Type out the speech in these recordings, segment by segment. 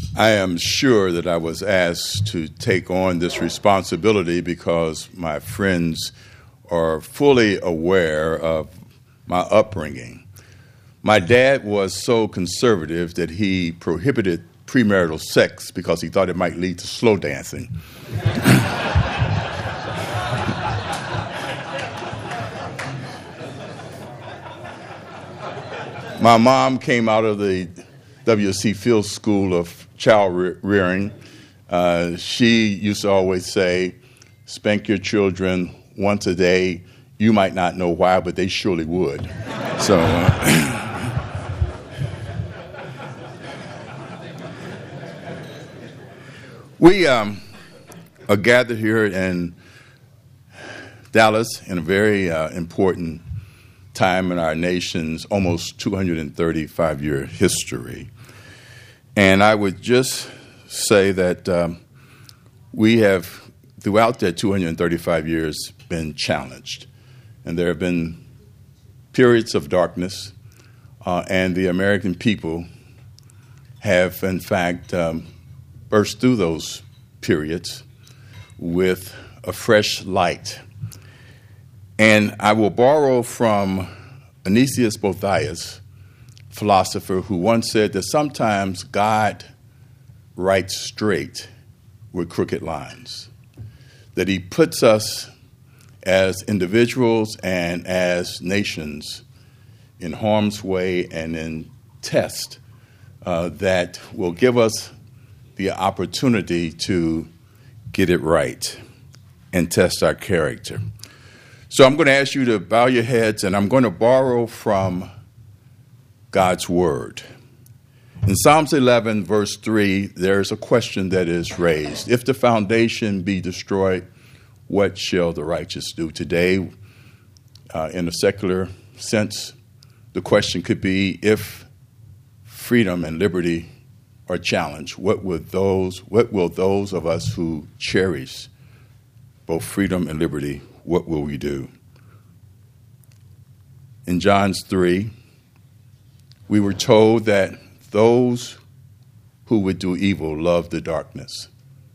I am sure that I was asked to take on this responsibility because my friends are fully aware of my upbringing. My dad was so conservative that he prohibited premarital sex because he thought it might lead to slow dancing. My mom came out of the W.C. Fields School of Child Rearing. She used to always say, spank your children once a day. You might not know why, but they surely would. So, we are gathered here in Dallas in a very important time in our nation's almost 235-year history. And I would just say that we have, throughout that 235 years, been challenged. And there have been periods of darkness, and the American people have, in fact, burst through those periods with a fresh light. And I will borrow from Anicius Boethius, philosopher, who once said that sometimes God writes straight with crooked lines, that he puts us as individuals and as nations in harm's way and in tests that will give us the opportunity to get it right and test our character. So I'm going to ask you to bow your heads, and I'm going to borrow from God's Word. In Psalms 11, verse 3, there's a question that is raised. If the foundation be destroyed, what shall the righteous do? Today, in a secular sense, the question could be, if freedom and liberty are challenged, what will those of us who cherish both freedom and liberty, what will we do? In John 3, we were told that those who would do evil love the darkness.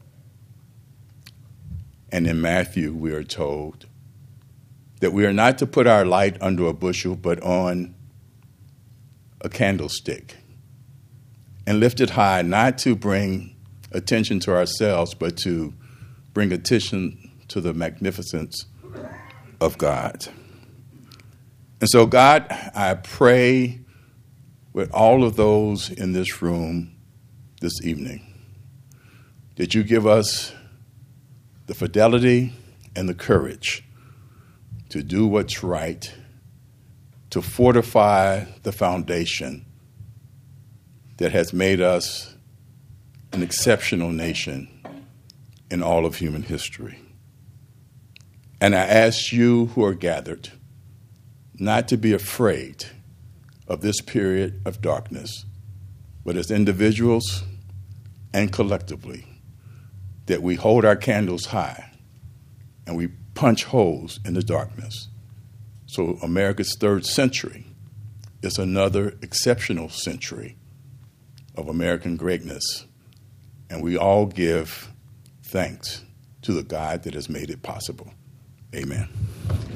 And in Matthew, we are told that we are not to put our light under a bushel, but on a candlestick, and lift it high, not to bring attention to ourselves, but to bring attention to the magnificence of God. And so, God, I pray with all of those in this room this evening that you give us the fidelity and the courage to do what's right, to fortify the foundation that has made us an exceptional nation in all of human history. And I ask you who are gathered not to be afraid of this period of darkness, but as individuals and collectively, that we hold our candles high and we punch holes in the darkness. So America's third century is another exceptional century of American greatness, and we all give thanks to the God that has made it possible. Amen.